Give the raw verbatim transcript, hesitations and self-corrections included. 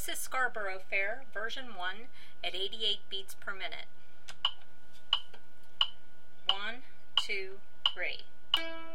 This is Scarborough Fair, version one, at eighty-eight beats per minute. One, two, three.